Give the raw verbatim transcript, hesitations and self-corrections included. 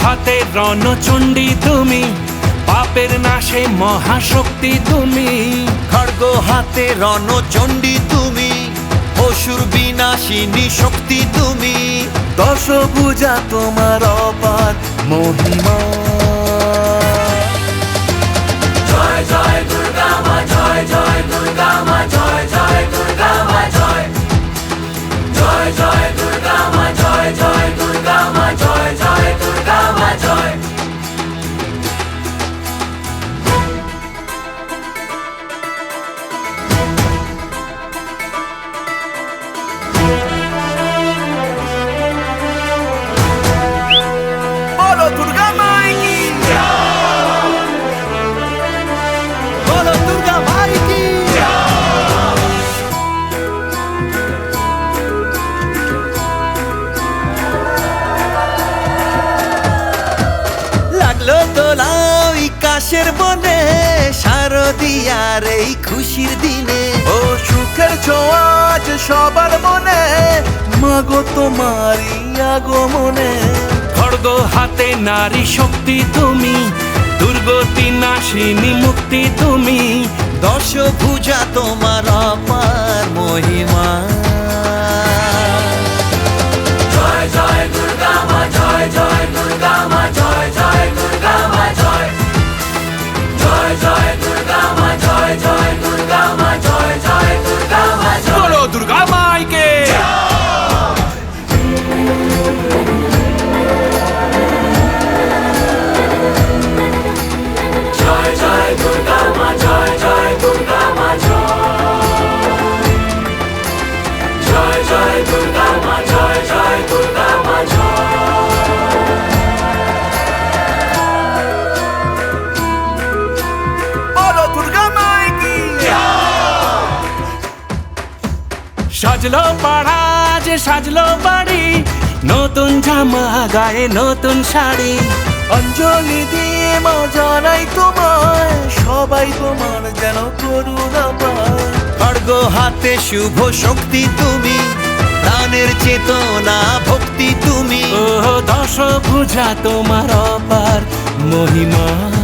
হাতে রণচণ্ডী তুমি, পাপের নাশে মহাশক্তি তুমি। খড়গ হাতে রণচণ্ডী তুমি, অসুর বিনাশিনী শক্তি তুমি। দশভুজা তোমার অপার মহিমা। জয় জয় দুর্গা মা, জয় জয় দুর্গা মা, জয় জয় দুর্গা মা, জয় জয় জয় দুর্গা মা, জয় জয় দুর্গা মা, জয় জয় দুর্গা মা, জয়। বলো দুর্গা মাই কি, বলো দুর্গা মাই কি। লাগলো দোলাই কাশের বনে, শারদিয়ার এই খুশির দিনে। ও সুখের ছোঁয়া আজ সবার মনে, মাগো তোমারই আগমনে। খড়গ হাতে নারী শক্তি তুমি, দুর্গতি নাশিনী মুক্তি তুমি। দশভুজা তোমার অপার মহিমা। জয় জয় দুর্গা মা, জয় জয় দুর্গা মা, জয় জয় দুর্গা মা, জয় জয় জয় দুর্গা মা, জয় জয় দুর্গা মা, জয় জয় দুর্গা মা, জয়। বলো দুর্গা মাইকে। জয় জয় দুর্গা মা, জয় জয় দুর্গা মা, জয় জয় জয় দুর্গা মা, জয় জয় দুর্গা মা, বলো দুর্গা মাই কি। সাজলো পাড়া যে সাজলো বাড়ি, নতুন জামা গায়ে নতুন শাড়ি। অঞ্জলি দিয়ে মা জানাই তোমায়, সবাই তোমার যেন করুণা পায়। খড়গ হাতে শুভ শক্তি তুমি, প্রাণের চেতনা ভক্তি তুমি। ও দশভুজা তোমার অপার মহিমা।